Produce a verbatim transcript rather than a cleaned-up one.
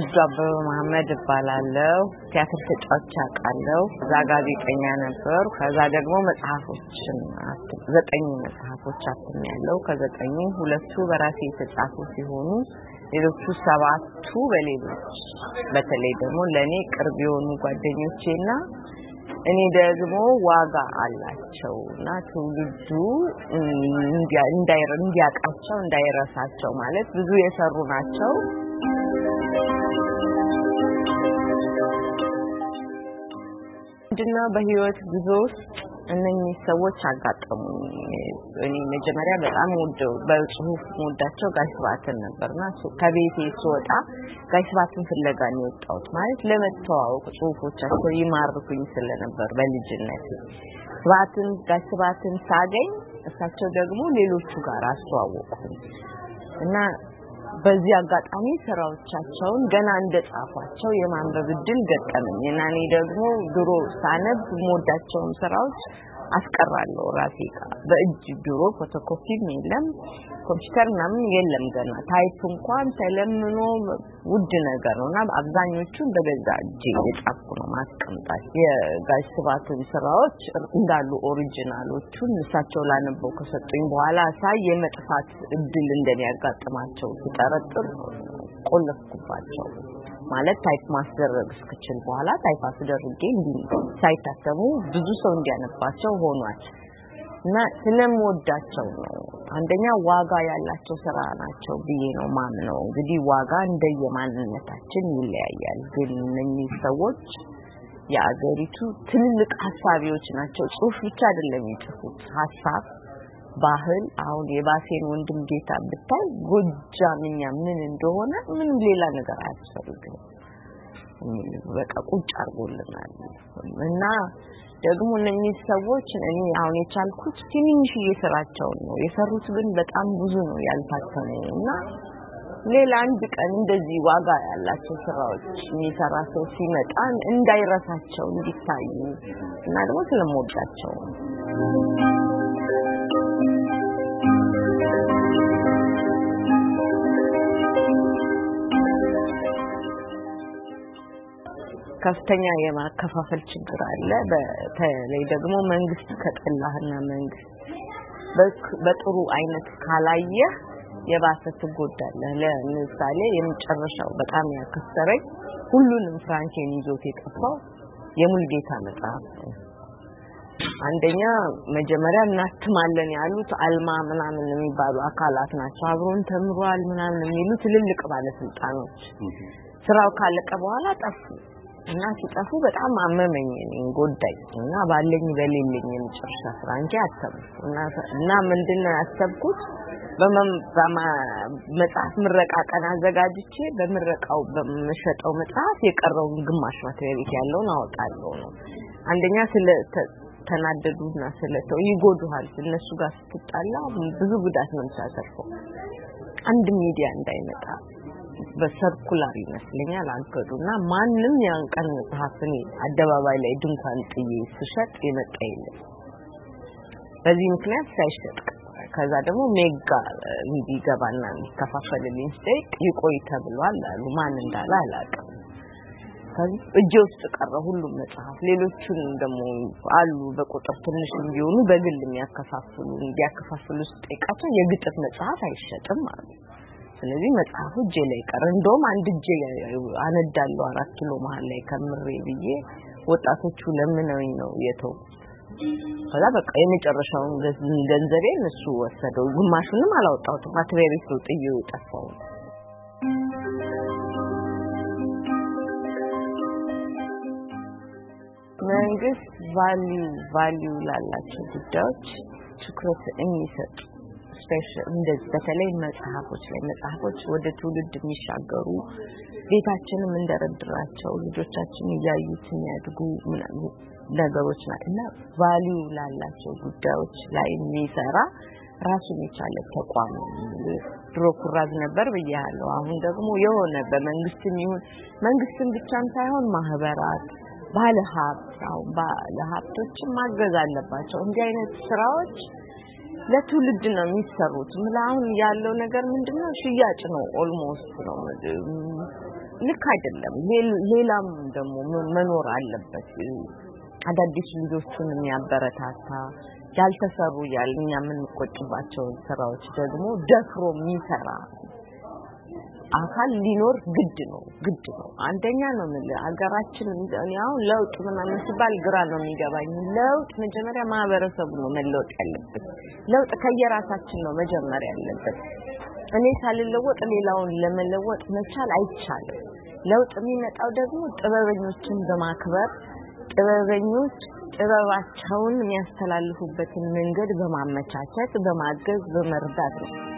አብዱ አበበ መሐመድ እባላለሁ ቲያትር ተጫዋች አውቃለሁ ዛጋቢቀኛ ነበር ከዛ ደግሞ መጽሐፎችን ዘጠኝ መጽሐፎች አትሚያለሁ ከዘጠኙ ሁለቱ በራሴ የተጻፉ ሲሆኑ ሌሎቹ ሰባቱ በሌሎች በተለይ ደግሞ ለኔ ቅርብ የሆኑ ጓደኞቼና እኔ ደግሞ ዋጋ አላቸውና ትውልዱ እንዳይረ እንዲያቃቸው እንዳይረሳቸው ማለት ብዙ የሰሩ ናቸው እንድና በህይወት ጉዞ እነኚህ ሰዎች አጋጠሙ እኔ መጀመሪያ በጣም ወደው በጽሁፍ ወዳቸው ጋሽባትን ነበርና ከቤቴ ስወጣ ጋሽባትን ፍለጋ ነው የወጣሁት ማለት ለመተዋወቅ ጽሁፎቻቸው ይማርኩኝ ስለነበር በልጅነቴ ስባትን ጋሽባትን ሳገኝ እሳቸው ደግሞ ሌሎቹ ጋር አስተዋወቁኝ እና በዚህ አጋጣሚ ስራዎቻቸውን ገና እንደጻፏቸው የማንበብ እድል ገጠመኝ እና እኔ ደግሞ ድሮ ሳነብ ሞዳቸው ስራዎች አስቀራለሁ ራሴ ጋር በእጅ ድሮ ፎቶኮፒም የለም ኮምፒውተር ምናምን የለም ገና ታይፕ እንኳን ተለምኖ ውድ ነገር ነውና አብዛኞቹ በገዛ እጄ የጻፍኩ ነው ማስቀምጣት የጋሽባትን ስራዎች እንዳሉ ኦሪጂናሎቹን እሳቸው ላነበው ከሰጡኝ በኋላ ሳይ የመጥፋት እድል እንደሚያጋጥማቸው ተጠረጥር ቆለፍኩባቸው ማለት ታይፕ ማስደረግ እስከችል በኋላ ታይፕ አስደርጌ እንዲ ሳይታተሙ ብዙ ሰው እንዲያነባቸው ሆኗል እና ስለምወዳቸው ነው አንደኛ ዋጋ ያላቸው ስራ ናቸው ብዬ ነው ማምነው እንግዲህ ዋጋ እንደየማንነታችን ይለያያል ግን እነኚህ ሰዎች የአገሪቱ ትልልቅ ሐሳቢዎች ናቸው ጽሁፍ ብቻ አይደለም የሚጽፉት ሐሳብ ባህል አሁን የባሴን ወንድም ጌታ ብታይ ጎጃምኛ ምን እንደሆነ ምን ሌላ ነገር አያስፈልግም በቃ ቁጭ አርጎልናል እና ደግሞ እነኚህ ሰዎች እኔ አሁን የቻልኩት ትንሽ እየሰራቸው ነው የሰሩት ግን በጣም ብዙ ነው ያልታተመውና ሌላ አንድ ቀን እንደዚህ ዋጋ ያላቸው ስራዎች የሚሰራ ሰው ሲመጣ እንዳይረሳቸው እንዲታዩ እና ደግሞ ስለምወዳቸው ከፍተኛ የማከፋፈል ችግር አለ በተለይ ደግሞ መንግስት ከጠላህና መንግስት በጥሩ አይነት ካላየ የባሰ ትጎዳለህ ለምሳሌ የመጨረሻው በጣም ያከሰረኝ ሁሉንም ፍራንኬን ይዞት የጠፋው የሙልጌታ መጽሐፍ አንደኛ መጀመሪያ እናትማለን ያሉት አልማ ምናምን የሚባሉ አካላት ናቸው አብሮን ተምሯል ምናምን የሚሉ ትልልቅ ባለስልጣኖች ስራው ካለቀ በኋላ ጠፉ እና ሲጠፉ በጣም አመመኝ እኔን ጎዳኝ እና ባለኝ በሌለኝ የመጨረሻ ፍራንኬ አተምኩ እና እና ምንድነው ያሰብኩት በመጽሐፍ ምረቃ ቀን አዘጋጅቼ በምረቃው በመሸጠው መጽሐፍ የቀረውን ግማሽ ማትሪያል ያለውን አወጣለሁ ነው አንደኛ ስለ ተናደዱና ስለተው ይጎዱሃል እነሱ ጋር ስትጣላ ብዙ ጉዳት ነው የሚያተርፈው አንድ ሚዲያ እንዳይመጣ በሰርኩላር ይመስለኛል አንከዱና ማንንም ያንቀን መጽሐፍን አደባባይ ላይ ድንኳን ጥዬ ስሸጥ የመጣ የለም በዚህ ምክንያት ሳይሸጥ ከዛ ደግሞ ሜጋ እንዲገባና እንዲከፋፈልልኝ ስጠይቅ ይቆይ ተብሏል አሉ ማን እንዳለ አላውቅም ከዚህ እጄ ውስጥ ቀረ ሁሉም መጽሐፍ ሌሎቹን ደግሞ አሉ በቁጥር ትንሽ እንዲሆኑ በግል የሚያከፋፍሉ እንዲያከፋፍሉ ስጠይቃቸው የግጥም መጽሐፍ አይሸጥም አሉ ስለዚህ መጽሐፉ እጄ ላይ ቀረ እንደውም አንድ እጄ አነዳለው አራት ኪሎ መሃል ላይ ከምሬ ብዬ ወጣቶቹ ለምነውኝ ነው የተው ከዛ በቃ የመጨረሻውን ገንዘቤን እሱ ወሰደው ግማሹንም አላወጣሁትም ማትሪያል ጥዬው ጠፋው መንግስት ቫልዩ ቫልዩ ላላቸው ጉዳዮች ትኩረት የሚሰጥ ስፔሻል እንደዚህ በተለይ መጽሐፎች ላይ መጽሐፎች ወደ ትውልድ የሚሻገሩ ቤታችንም እንደረድራቸው ልጆቻችን ያዩት የሚያድጉ ነገሮች ናቸውና ቫልዩ ላላቸው ጉዳዮች ላይ የሚሰራ ራሱን የቻለ ተቋም ድሮ ኩራዝ ነበር በያለው አሁን ደግሞ የሆነ በመንግስትም ይሁን መንግስትም ብቻም ሳይሆን ማህበራት ባለሀብታው ባለሀብቶች ማገዝ አለባቸው እንዲህ አይነት ስራዎች ለትውልድ ነው የሚሰሩት ምላውን ያለው ነገር ምንድነው ሽያጭ ነው ኦልሞስት ነው ልክ አይደለም ሌላም ደግሞ መኖር አለበት አዳዲስ ልጆችን የሚያበረታታ ያልተሰሩ ያልኛ ምን ቆጭባቸው ስራዎች ደግሞ ደፍሮ የሚሰራ አካል ሊኖር ግድ ነው ግድ ነው አንደኛ ነው ማለት ሀገራችን ያው ለውጥ ምናምን ሲባል ግራ ነው የሚገባኝ ለውጥ መጀመሪያ ማህበረሰቡ ነው መለወጥ ያለበት ለውጥ ከየራሳችን ነው መጀመሪያ ያለበት እኔ ሳልለወጥ ሌላውን ለመለወጥ መቻል አይቻልም ለውጥ የሚመጣው ደግሞ ጥበበኞችን በማክበር ጥበበኞች ጥበባቸውን የሚያስተላልፉበትን መንገድ በማመቻቸት በማገዝ በመርዳት ነው